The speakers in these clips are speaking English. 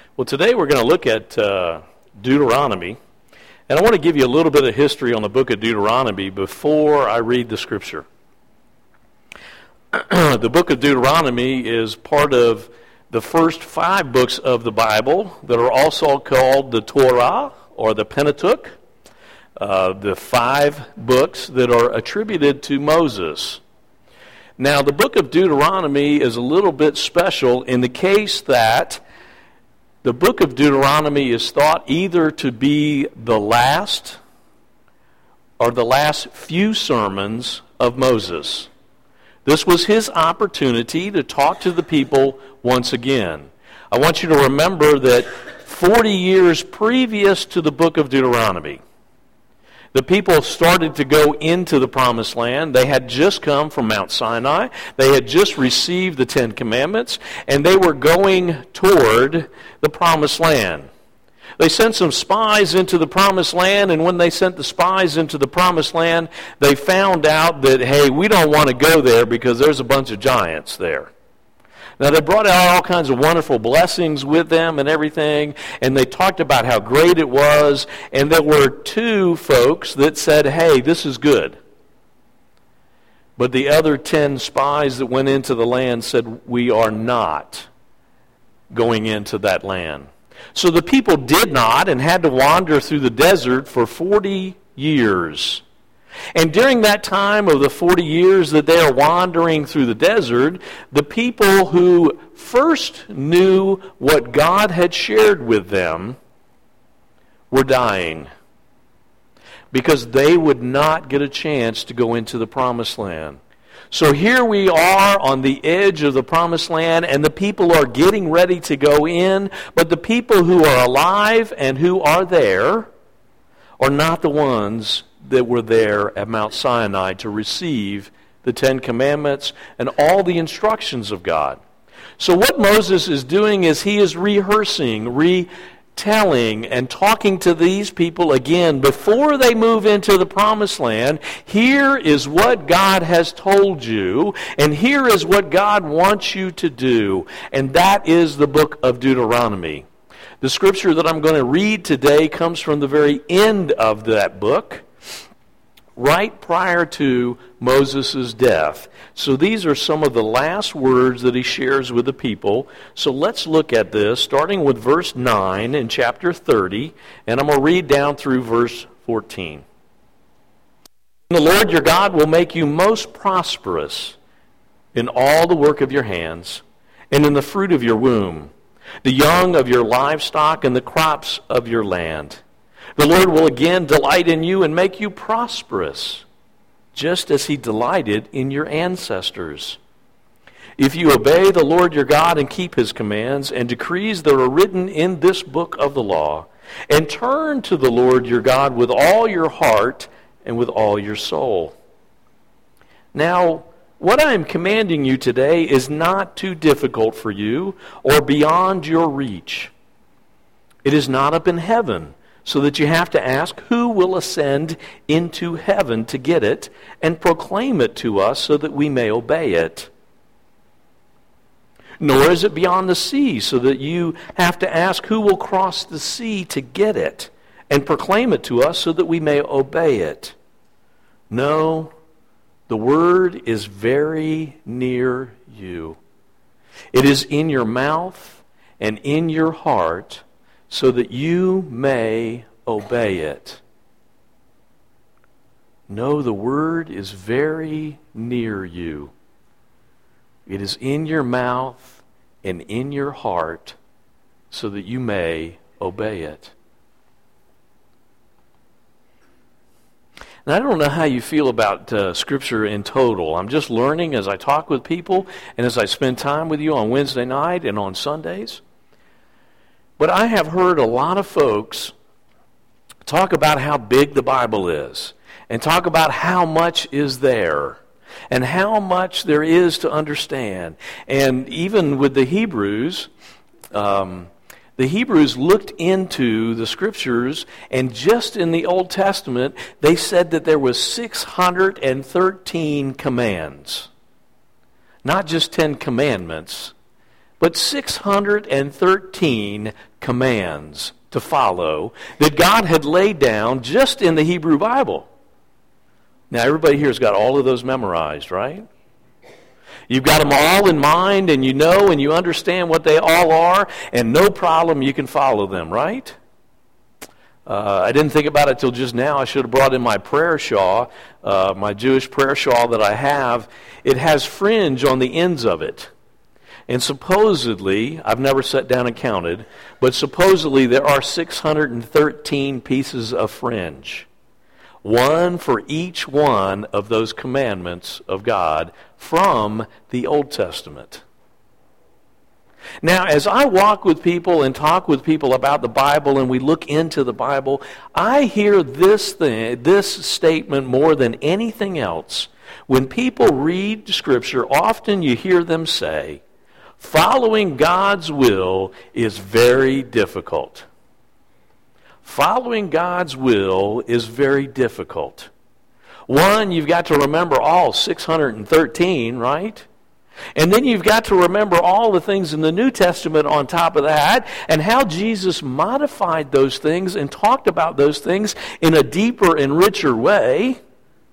Well, today we're going to look at Deuteronomy, and I want to give you a little bit of history on the book of Deuteronomy before I read the scripture. The book of Deuteronomy is part of the first 5 books of the Bible that are also called the Torah or the Pentateuch, the 5 books that are attributed to Moses. Now, the book of Deuteronomy is a little bit special in the case that the book of Deuteronomy is thought either to be the last or the last few sermons of Moses. This was his opportunity to talk to the people once again. I want you to remember that 40 years previous to the book of Deuteronomy, the people started to go into the promised land. They had just come from Mount Sinai. They had just received the 10 Commandments, and they were going toward the promised land. They sent some spies into the promised land, and when they sent the spies into the promised land, they found out that, hey, we don't want to go there because there's a bunch of giants there. Now, they brought out all kinds of wonderful blessings with them and everything, and they talked about how great it was, and there were 2 folks that said, hey, this is good. But the other 10 spies that went into the land said, we are not going into that land. So the people did not and had to wander through the desert for 40 years. And during that time of the 40 years that they are wandering through the desert, the people who first knew what God had shared with them were dying because they would not get a chance to go into the promised land. So here we are on the edge of the promised land, and the people are getting ready to go in, but the people who are alive and who are there are not the ones that were there at Mount Sinai to receive the 10 Commandments and all the instructions of God. So what Moses is doing is he is rehearsing, retelling, and talking to these people again before they move into the promised land. Here is what God has told you, and here is what God wants you to do, and that is the book of Deuteronomy. The scripture that I'm going to read today comes from the very end of that book, right prior to Moses' death. So these are some of the last words that he shares with the people. So let's look at this, starting with verse 9 in chapter 30, and I'm going to read down through verse 14. The Lord your God will make you most prosperous in all the work of your hands, and in the fruit of your womb, the young of your livestock, and the crops of your land. The Lord will again delight in you and make you prosperous, just as he delighted in your ancestors. If you obey the Lord your God and keep his commands and decrees that are written in this book of the law, and turn to the Lord your God with all your heart and with all your soul. Now, what I am commanding you today is not too difficult for you or beyond your reach. It is not up in heaven, so that you have to ask, who will ascend into heaven to get it and proclaim it to us so that we may obey it? Nor is it beyond the sea, so that you have to ask, who will cross the sea to get it and proclaim it to us so that we may obey it? No, the word is very near you. It is in your mouth and in your heart, so that you may obey it. No, the word is very near you. It is in your mouth and in your heart, so that you may obey it. And I don't know how you feel about Scripture in total. I'm just learning as I talk with people and as I spend time with you on Wednesday night and on Sundays. But I have heard a lot of folks talk about how big the Bible is and talk about how much is there and how much there is to understand. And even with the Hebrews looked into the Scriptures, and just in the Old Testament, they said that there was 613 commands. Not just 10 commandments, but 613 commands to follow that God had laid down just in the Hebrew Bible. Now, everybody here has got all of those memorized, right? You've got them all in mind, and you know and you understand what they all are, and no problem, you can follow them, right? I didn't think about it till just now. I should have brought in my prayer shawl, my Jewish prayer shawl that I have. It has fringe on the ends of it. And supposedly, I've never sat down and counted, but supposedly there are 613 pieces of fringe. One for each one of those commandments of God from the Old Testament. Now, as I walk with people and talk with people about the Bible and we look into the Bible, I hear this statement more than anything else. When people read Scripture, often you hear them say, following God's will is very difficult. Following God's will is very difficult. One, you've got to remember all 613, right? And then you've got to remember all the things in the New Testament on top of that, and how Jesus modified those things and talked about those things in a deeper and richer way.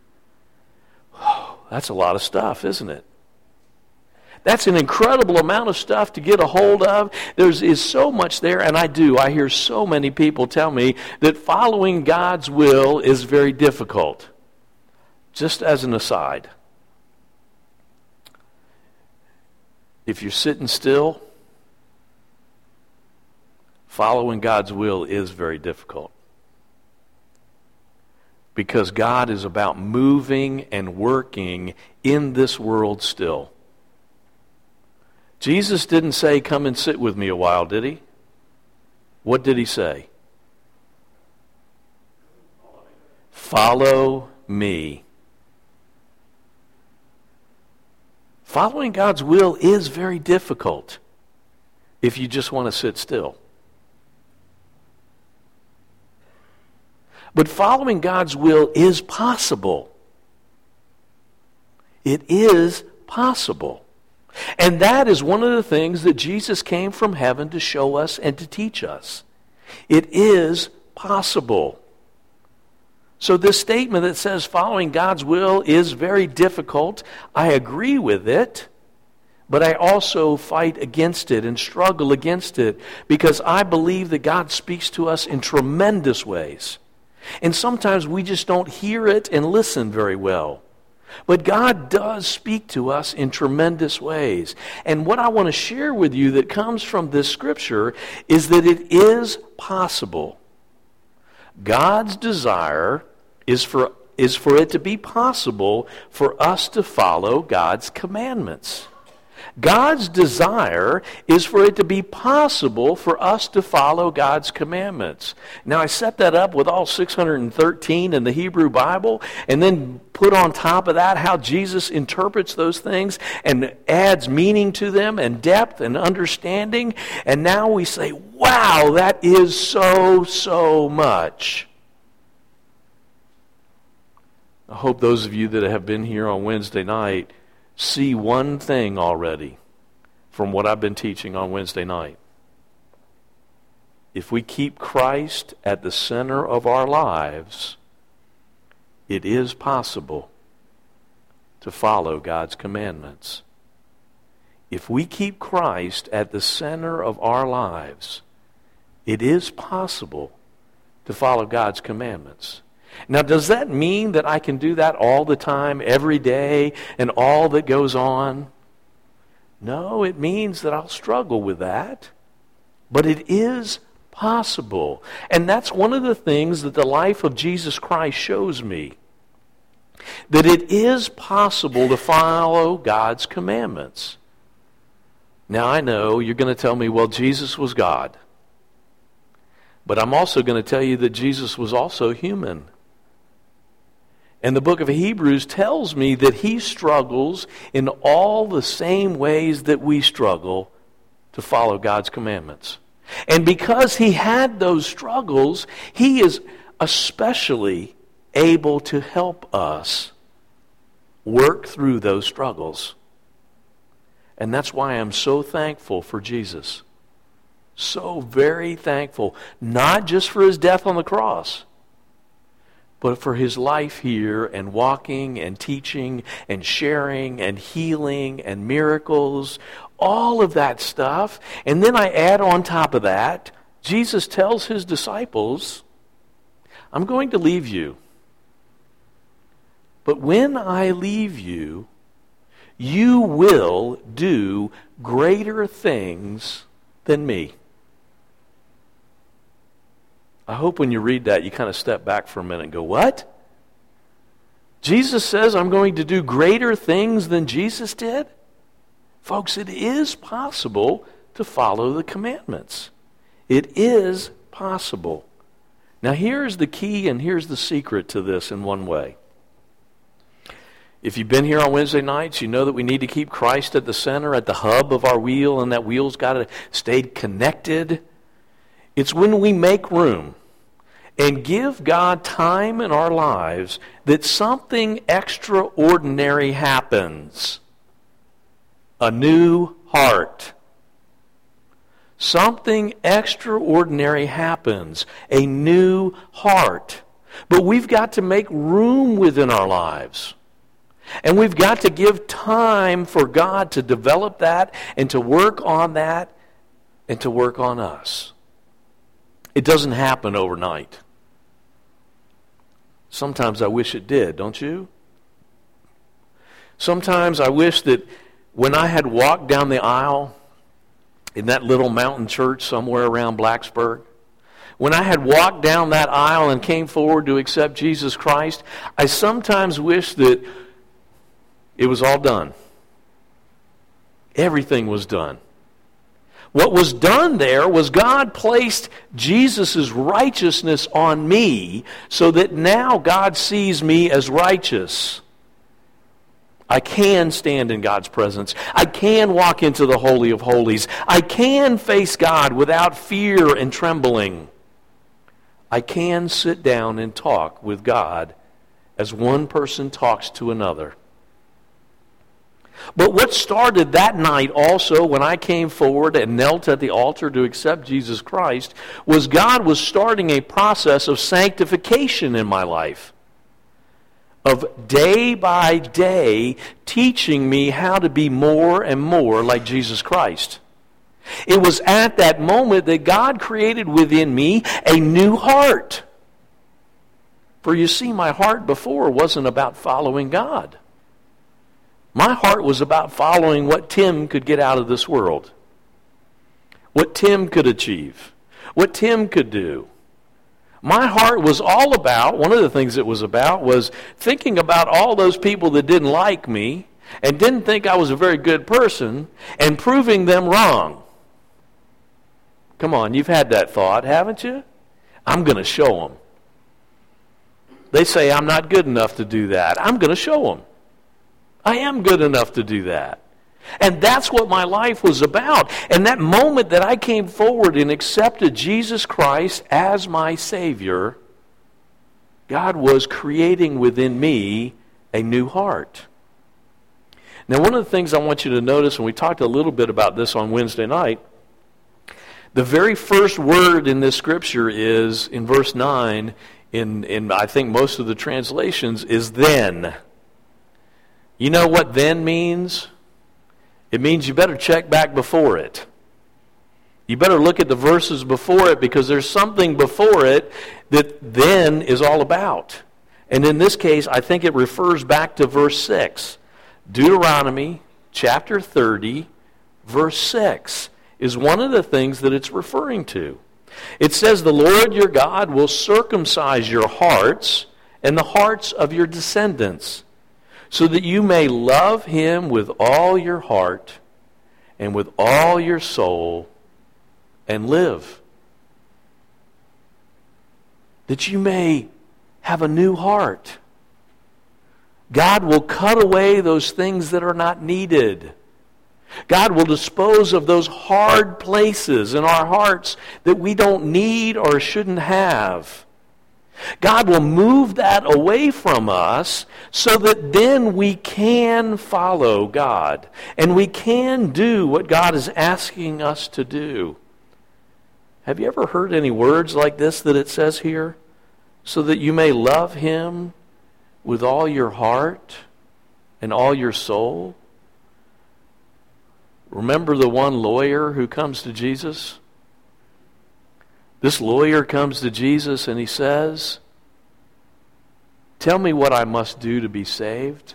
Oh, that's a lot of stuff, isn't it? That's an incredible amount of stuff to get a hold of. There is so much there, and I hear so many people tell me that following God's will is very difficult. Just as an aside, if you're sitting still, following God's will is very difficult. Because God is about moving and working in this world still. Jesus didn't say, come and sit with me a while, did he? What did he say? Follow me. Following God's will is very difficult if you just want to sit still. But following God's will is possible. It is possible. And that is one of the things that Jesus came from heaven to show us and to teach us. It is possible. So this statement that says following God's will is very difficult, I agree with it, but I also fight against it and struggle against it because I believe that God speaks to us in tremendous ways. And sometimes we just don't hear it and listen very well. But God does speak to us in tremendous ways. And what I want to share with you that comes from this scripture is that it is possible. God's desire is for it to be possible for us to follow God's commandments. God's desire is for it to be possible for us to follow God's commandments. Now, I set that up with all 613 in the Hebrew Bible, and then put on top of that how Jesus interprets those things and adds meaning to them and depth and understanding. And now we say, wow, that is so much. I hope those of you that have been here on Wednesday night see one thing already from what I've been teaching on Wednesday night. If we keep Christ at the center of our lives, it is possible to follow God's commandments. If we keep Christ at the center of our lives, it is possible to follow God's commandments. Now, does that mean that I can do that all the time, every day, and all that goes on? No, it means that I'll struggle with that. But it is possible. And that's one of the things that the life of Jesus Christ shows me. That it is possible to follow God's commandments. Now, I know you're going to tell me, well, Jesus was God. But I'm also going to tell you that Jesus was also human. And the book of Hebrews tells me that he struggles in all the same ways that we struggle to follow God's commandments. And because he had those struggles, he is especially able to help us work through those struggles. And that's why I'm so thankful for Jesus. So very thankful. Not just for his death on the cross, but for his life here and walking and teaching and sharing and healing and miracles. All of that stuff. And then I add on top of that, Jesus tells his disciples, I'm going to leave you. But when I leave you, you will do greater things than me. I hope when you read that, you kind of step back for a minute and go, what? Jesus says I'm going to do greater things than Jesus did? Folks, it is possible to follow the commandments. It is possible. Now here's the key and here's the secret to this in one way. If you've been here on Wednesday nights, you know that we need to keep Christ at the center, at the hub of our wheel, and that wheel's got to stay connected. It's when we make room and give God time in our lives that something extraordinary happens. A new heart. Something extraordinary happens. A new heart. But we've got to make room within our lives. And we've got to give time for God to develop that and to work on that and to work on us. It doesn't happen overnight. Sometimes I wish it did, don't you? Sometimes I wish that when I had walked down the aisle in that little mountain church somewhere around Blacksburg, when I had walked down that aisle and came forward to accept Jesus Christ, I sometimes wish that it was all done. Everything was done. What was done there was God placed Jesus' righteousness on me so that now God sees me as righteous. I can stand in God's presence. I can walk into the Holy of Holies. I can face God without fear and trembling. I can sit down and talk with God as one person talks to another. But what started that night also when I came forward and knelt at the altar to accept Jesus Christ was God was starting a process of sanctification in my life. Of day by day teaching me how to be more and more like Jesus Christ. It was at that moment that God created within me a new heart. For you see, my heart before wasn't about following God. My heart was about following what Tim could get out of this world. What Tim could achieve. What Tim could do. My heart was all about, one of the things it was about was thinking about all those people that didn't like me and didn't think I was a very good person and proving them wrong. Come on, you've had that thought, haven't you? I'm going to show them. They say I'm not good enough to do that. I'm going to show them. I am good enough to do that. And that's what my life was about. And that moment that I came forward and accepted Jesus Christ as my Savior, God was creating within me a new heart. Now, one of the things I want you to notice, and we talked a little bit about this on Wednesday night, the very first word in this scripture is, in verse 9, in I think most of the translations, is then. You know what then means? It means you better check back before it. You better look at the verses before it because there's something before it that then is all about. And in this case, I think it refers back to verse 6. Deuteronomy chapter 30, verse 6 is one of the things that it's referring to. It says, the Lord your God will circumcise your hearts and the hearts of your descendants, so that you may love him with all your heart and with all your soul and live. That you may have a new heart. God will cut away those things that are not needed. God will dispose of those hard places in our hearts that we don't need or shouldn't have. God will move that away from us so that then we can follow God and we can do what God is asking us to do. Have you ever heard any words like this that it says here? So that you may love Him with all your heart and all your soul. Remember the one lawyer who comes to Jesus? This lawyer comes to Jesus and he says, "Tell me what I must do to be saved."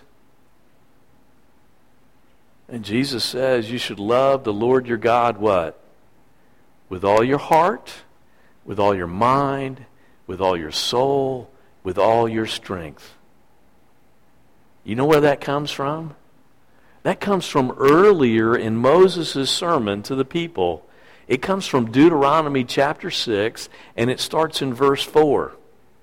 And Jesus says, you should love the Lord your God, what? With all your heart, with all your mind, with all your soul, with all your strength. You know where that comes from? That comes from earlier in Moses' sermon to the people. It comes from Deuteronomy chapter 6, and it starts in verse 4,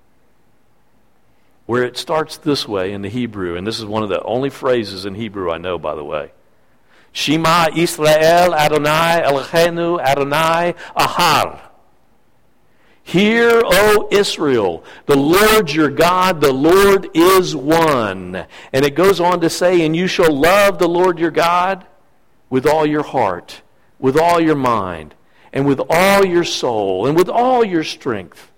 where it starts this way in the Hebrew, and this is one of the only phrases in Hebrew I know, by the way. Shema Israel Adonai Eloheinu Adonai Ahad. Hear, O Israel, the Lord your God, the Lord is one. And it goes on to say, and you shall love the Lord your God with all your heart, with all your mind, and with all your soul, and with all your strength.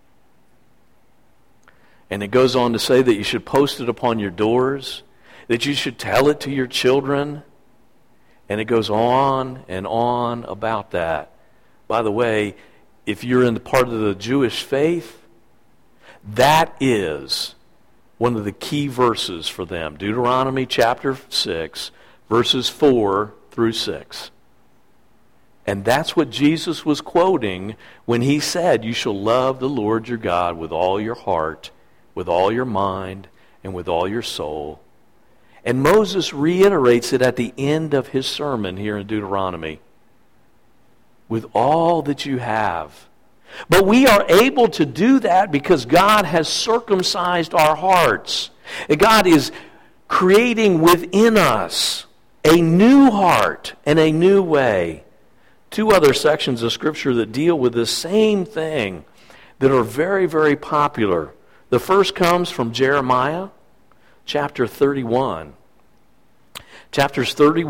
And it goes on to say that you should post it upon your doors, that you should tell it to your children. And it goes on and on about that. By the way, if you're in the part of the Jewish faith, that is one of the key verses for them. Deuteronomy chapter 6, verses 4 through 6. And that's what Jesus was quoting when he said, you shall love the Lord your God with all your heart, with all your mind, and with all your soul. And Moses reiterates it at the end of his sermon here in Deuteronomy. With all that you have. But we are able to do that because God has circumcised our hearts. And God is creating within us a new heart and a new way. Two other sections of Scripture that deal with the same thing that are very, very popular. The first comes from Jeremiah chapter 31. Chapter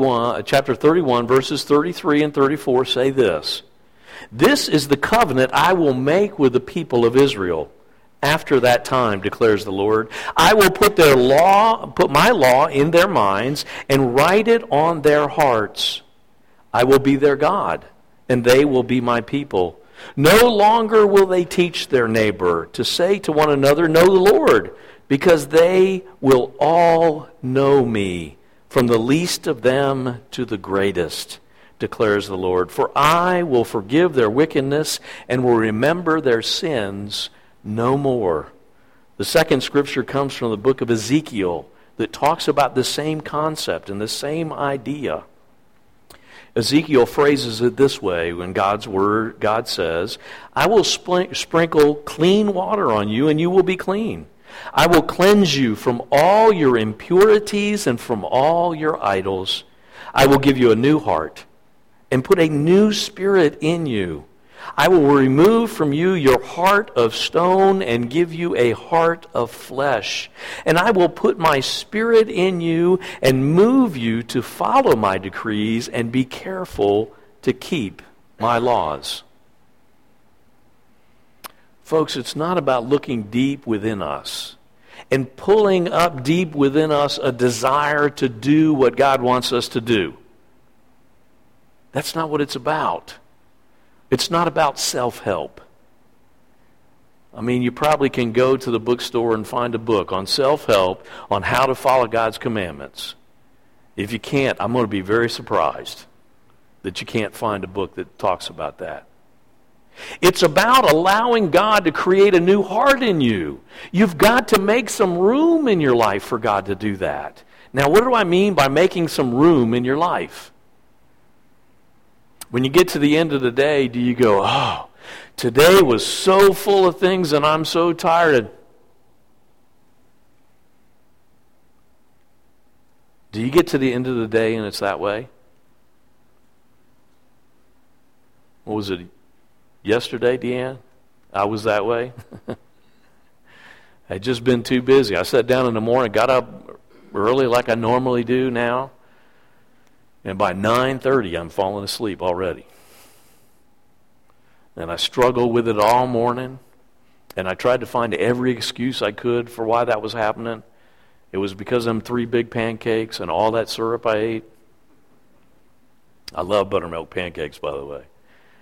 31, verses 33 and 34 say this. This is the covenant I will make with the people of Israel after that time, declares the Lord. I will put my law in their minds and write it on their hearts. I will be their God, and they will be my people. No longer will they teach their neighbor to say to one another, know the Lord, because they will all know me, from the least of them to the greatest, declares the Lord. For I will forgive their wickedness and will remember their sins no more. The second scripture comes from the book of Ezekiel that talks about the same concept and the same idea. Ezekiel phrases it this way when God's word, God says, I will sprinkle clean water on you and you will be clean. I will cleanse you from all your impurities and from all your idols. I will give you a new heart and put a new spirit in you. I will remove from you your heart of stone and give you a heart of flesh. And I will put my spirit in you and move you to follow my decrees and be careful to keep my laws. Folks, it's not about looking deep within us and pulling up deep within us a desire to do what God wants us to do. That's not what it's about. It's not about self-help. I mean, you probably can go to the bookstore and find a book on self-help, on how to follow God's commandments. If you can't, I'm going to be very surprised that you can't find a book that talks about that. It's about allowing God to create a new heart in you. You've got to make some room in your life for God to do that. Now, what do I mean by making some room in your life? When you get to the end of the day, do you go, oh, today was so full of things and I'm so tired? Do you get to the end of the day and it's that way? What was it? Yesterday, Deanne? I was that way. I'd just been too busy. I sat down in the morning, got up early like I normally do now, and by 9:30 I'm falling asleep already. And I struggled with it all morning, and I tried to find every excuse I could for why that was happening. It was because of them 3 big pancakes and all that syrup I ate. I love buttermilk pancakes, by the way.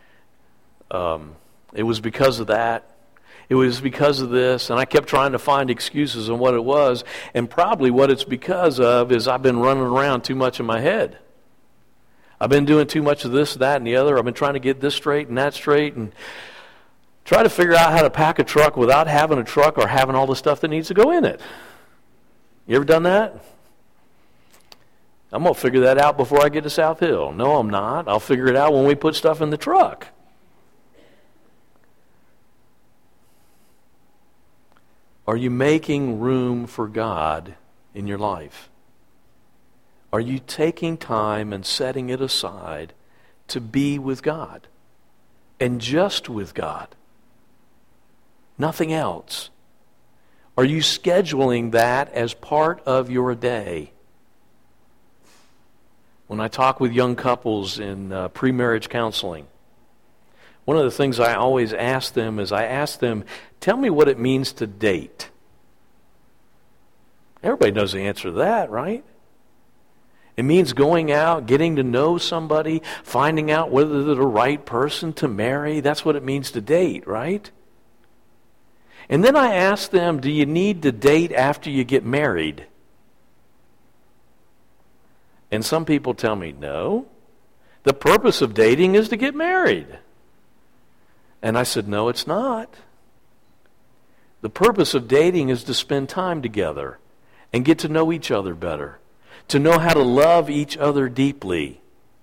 It was because of that. It was because of this, and I kept trying to find excuses on what it was, and probably what it's because of is I've been running around too much in my head. I've been doing too much of this, that, and the other. I've been trying to get this straight and that straight, and try to figure out how to pack a truck without having a truck or having all the stuff that needs to go in it. You ever done that? I'm going to figure that out before I get to South Hill. No, I'm not. I'll figure it out when we put stuff in the truck. Are you making room for God in your life? Are you taking time and setting it aside to be with God and just with God? Nothing else. Are you scheduling that as part of your day? When I talk with young couples in pre-marriage counseling, one of the things I always ask them is tell me what it means to date. Everybody knows the answer to that, right? It means going out, getting to know somebody, finding out whether they're the right person to marry. That's what it means to date, right? And then I ask them, do you need to date after you get married? And some people tell me, no. The purpose of dating is to get married. And I said, no, it's not. The purpose of dating is to spend time together and get to know each other better, to know how to love each other deeply.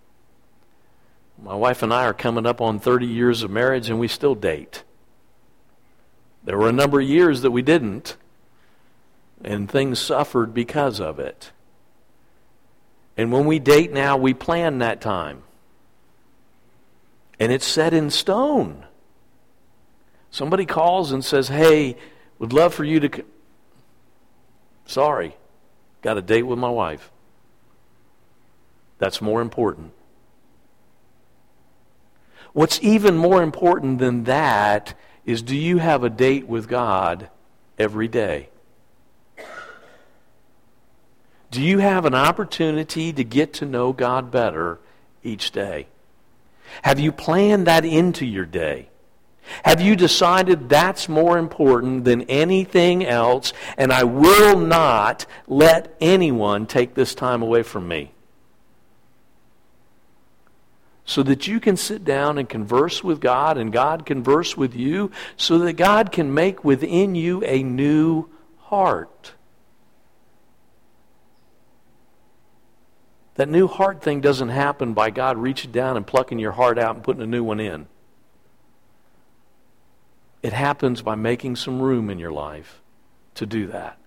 My wife and I are coming up on 30 years of marriage, and we still date. There were a number of years that we didn't, and things suffered because of it. And when we date now, we plan that time. And it's set in stone. Somebody calls and says, hey, would love for you to... Sorry, got a date with my wife. That's more important. What's even more important than that is, do you have a date with God every day? Do you have an opportunity to get to know God better each day? Have you planned that into your day? Have you decided that's more important than anything else, and I will not let anyone take this time away from me? So that you can sit down and converse with God, and God converse with you, so that God can make within you a new heart. That new heart thing doesn't happen by God reaching down and plucking your heart out and putting a new one in. It happens by making some room in your life to do that.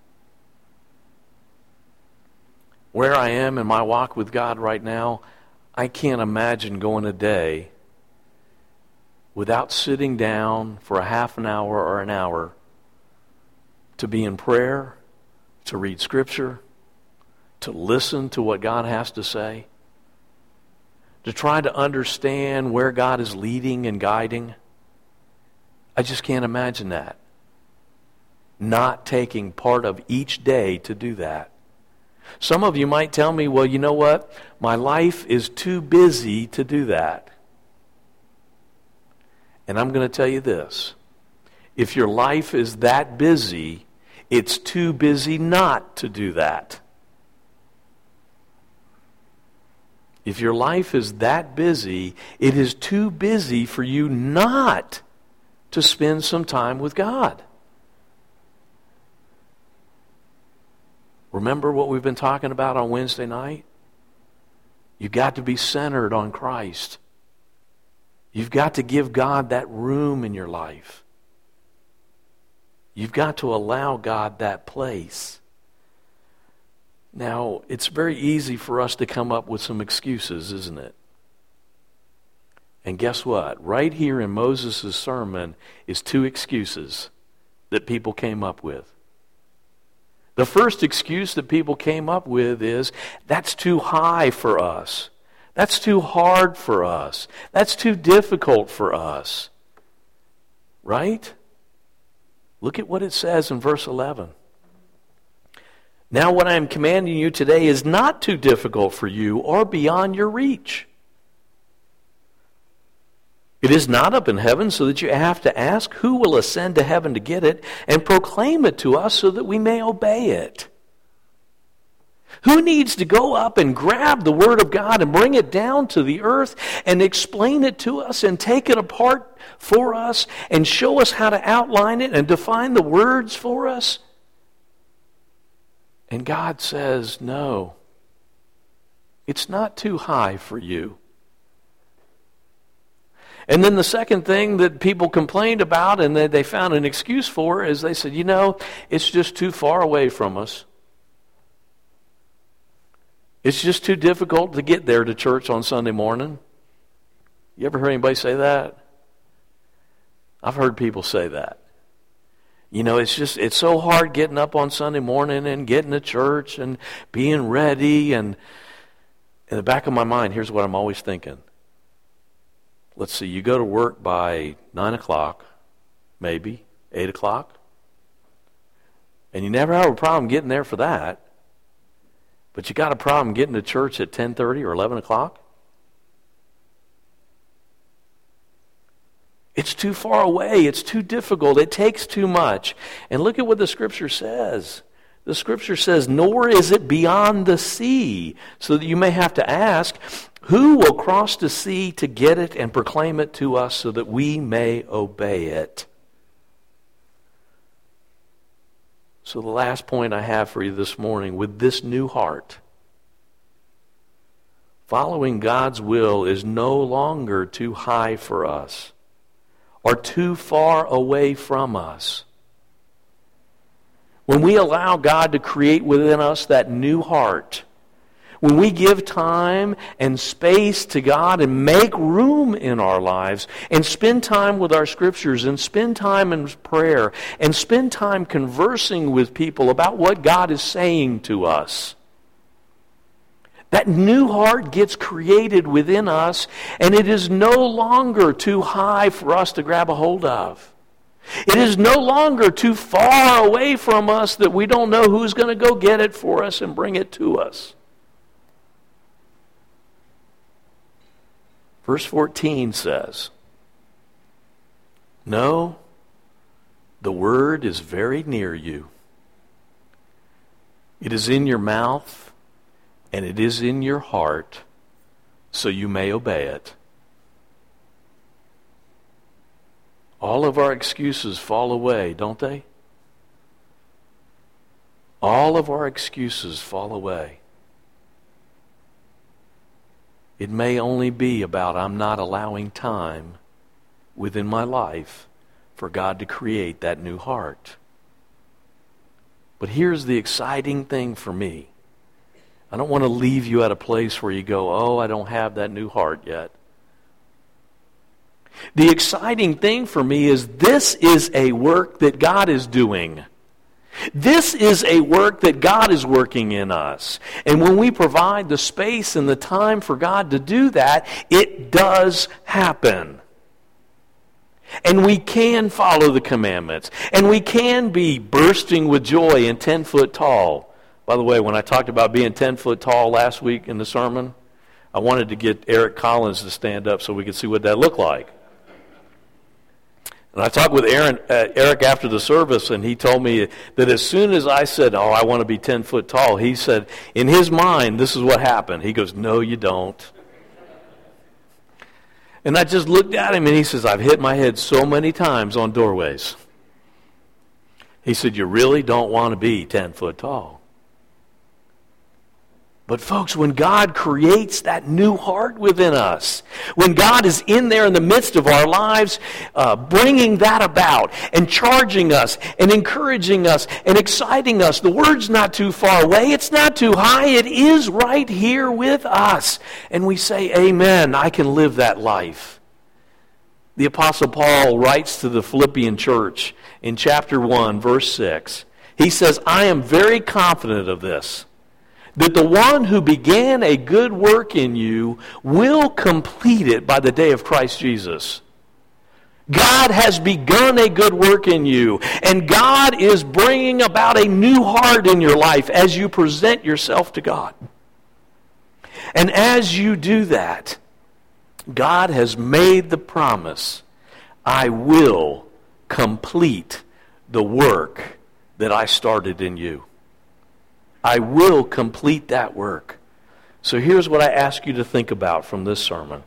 Where I am in my walk with God right now, I can't imagine going a day without sitting down for a half an hour or an hour to be in prayer, to read Scripture, to listen to what God has to say, to try to understand where God is leading and guiding. I just can't imagine that. Not taking part of each day to do that. Some of you might tell me, well, you know what? My life is too busy to do that. And I'm going to tell you this. If your life is that busy, it's too busy not to do that. If your life is that busy, it is too busy for you not to spend some time with God. Remember what we've been talking about on Wednesday night? You've got to be centered on Christ. You've got to give God that room in your life. You've got to allow God that place. Now, it's very easy for us to come up with some excuses, isn't it? And guess what? Right here in Moses' sermon is two excuses that people came up with. The first excuse that people came up with is, that's too high for us. That's too hard for us. That's too difficult for us. Right? Look at what it says in verse 11. Now what I am commanding you today is not too difficult for you or beyond your reach. It is not up in heaven so that you have to ask, who will ascend to heaven to get it and proclaim it to us so that we may obey it? Who needs to go up and grab the Word of God and bring it down to the earth and explain it to us and take it apart for us and show us how to outline it and define the words for us? And God says, no, it's not too high for you. And then the second thing that people complained about and that they found an excuse for is they said, it's just too far away from us. It's just too difficult to get there to church on Sunday morning. You ever heard anybody say that? I've heard people say that. It's so hard getting up on Sunday morning and getting to church and being ready. And in the back of my mind, here's what I'm always thinking. Let's see, you go to work by 9 o'clock, maybe, 8 o'clock. And you never have a problem getting there for that. But you got a problem getting to church at 10:30 or 11 o'clock? It's too far away. It's too difficult. It takes too much. And look at what the Scripture says. The Scripture says, nor is it beyond the sea, so that you may have to ask, who will cross the sea to get it and proclaim it to us so that we may obey it? So the last point I have for you this morning, with this new heart, following God's will is no longer too high for us or too far away from us. When we allow God to create within us that new heart, when we give time and space to God and make room in our lives and spend time with our Scriptures and spend time in prayer and spend time conversing with people about what God is saying to us, that new heart gets created within us, and it is no longer too high for us to grab a hold of. It is no longer too far away from us that we don't know who's going to go get it for us and bring it to us. Verse 14 says, no, the word is very near you. It is in your mouth and it is in your heart, so you may obey it. All of our excuses fall away, don't they? All of our excuses fall away. It may only be about I'm not allowing time within my life for God to create that new heart. But here's the exciting thing for me. I don't want to leave you at a place where you go, oh, I don't have that new heart yet. The exciting thing for me is this is a work that God is doing. This is a work that God is working in us. And when we provide the space and the time for God to do that, it does happen. And we can follow the commandments. And we can be bursting with joy and 10 foot tall. By the way, when I talked about being 10 foot tall last week in the sermon, I wanted to get Eric Collins to stand up so we could see what that looked like. And I talked with Eric after the service, and he told me that as soon as I said, oh, I want to be 10 foot tall, he said, in his mind, this is what happened. He goes, no, you don't. And I just looked at him, and he says, I've hit my head so many times on doorways. He said, you really don't want to be 10 foot tall. But folks, when God creates that new heart within us, when God is in there in the midst of our lives, bringing that about and charging us and encouraging us and exciting us, the word's not too far away, it's not too high, it is right here with us. And we say, amen, I can live that life. The Apostle Paul writes to the Philippian church in chapter 1, verse 6. He says, I am very confident of this, that the one who began a good work in you will complete it by the day of Christ Jesus. God has begun a good work in you, and God is bringing about a new heart in your life as you present yourself to God. And as you do that, God has made the promise, I will complete the work that I started in you. I will complete that work. So here's what I ask you to think about from this sermon.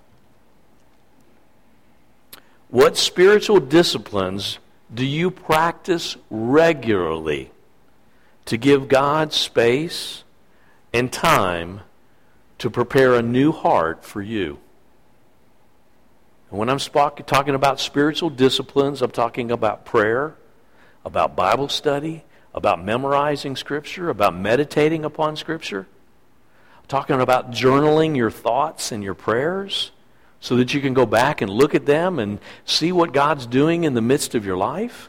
What spiritual disciplines do you practice regularly to give God space and time to prepare a new heart for you? And when I'm talking about spiritual disciplines, I'm talking about prayer, about Bible study, about memorizing Scripture, about meditating upon Scripture. I'm talking about journaling your thoughts and your prayers so that you can go back and look at them and see what God's doing in the midst of your life.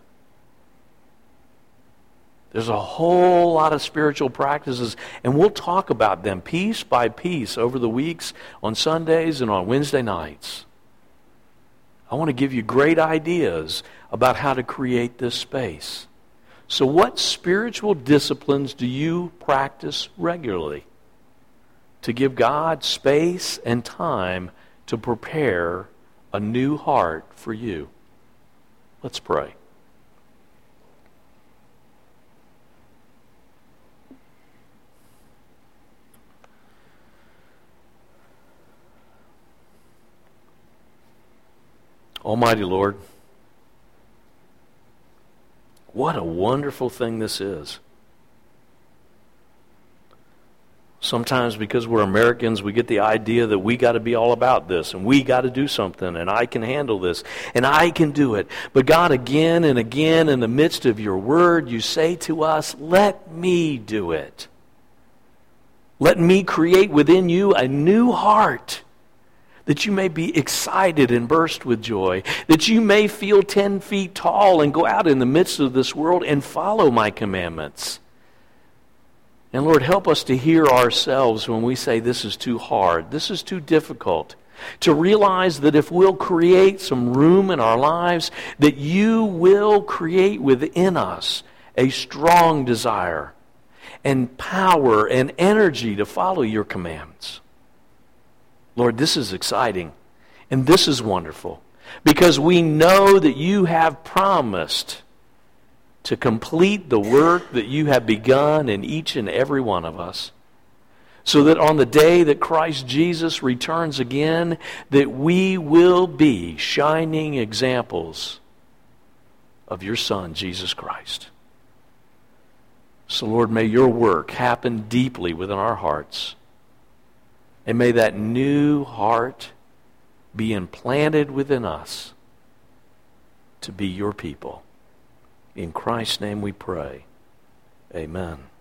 There's a whole lot of spiritual practices, and we'll talk about them piece by piece over the weeks on Sundays and on Wednesday nights. I want to give you great ideas about how to create this space. So what spiritual disciplines do you practice regularly to give God space and time to prepare a new heart for you? Let's pray. Almighty Lord, what a wonderful thing this is. Sometimes because we're Americans, we get the idea that we got to be all about this, and we got to do something, and I can handle this, and I can do it. But God, again and again, in the midst of your word, you say to us, let me do it. Let me create within you a new heart, that you may be excited and burst with joy, that you may feel 10 feet tall and go out in the midst of this world and follow my commandments. And Lord, help us to hear ourselves when we say this is too hard, this is too difficult, to realize that if we'll create some room in our lives, that you will create within us a strong desire and power and energy to follow your commands. Lord, this is exciting, and this is wonderful, because we know that you have promised to complete the work that you have begun in each and every one of us, so that on the day that Christ Jesus returns again, that we will be shining examples of your Son, Jesus Christ. So, Lord, may your work happen deeply within our hearts. And may that new heart be implanted within us to be your people. In Christ's name we pray. Amen.